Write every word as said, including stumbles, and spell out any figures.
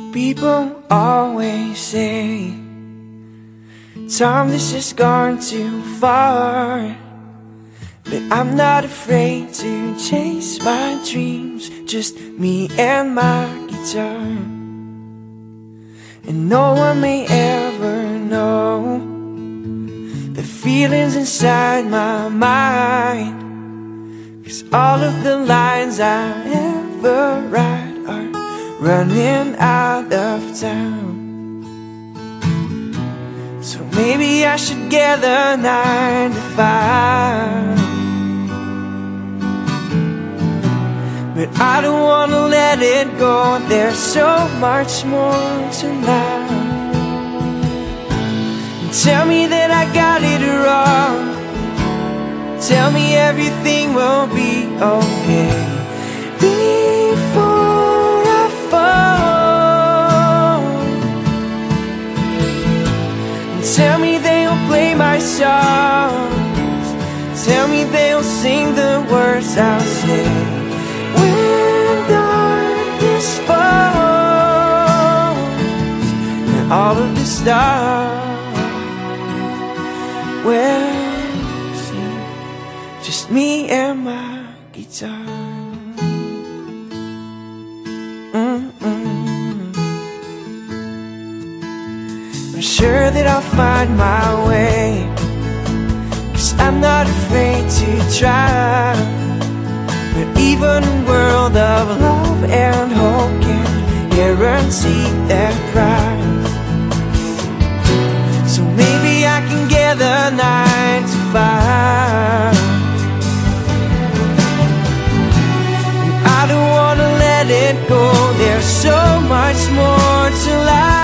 People always say time, this has gone too far, but I'm not afraid to chase my dreams. Just me and my guitar, and no one may ever know the feelings inside my mind, 'cause all of the lines I ever write are running out of town. So maybe I should get a nine to five, but I don't wanna let it go. There's so much more to life. And tell me that I got it wrong, tell me everything will be okay before I fall. And tell me they'll play my songs, tell me they'll sing the words I'll say when darkness falls, and all of the stars will see just me and my guitar. Mm-mm. I'm sure that I'll find my way, 'cause I'm not afraid to try. But even a world of love and hope can't guarantee that prize. So maybe I can get a nine to five. And I don't wanna let it go. There's so much more to life.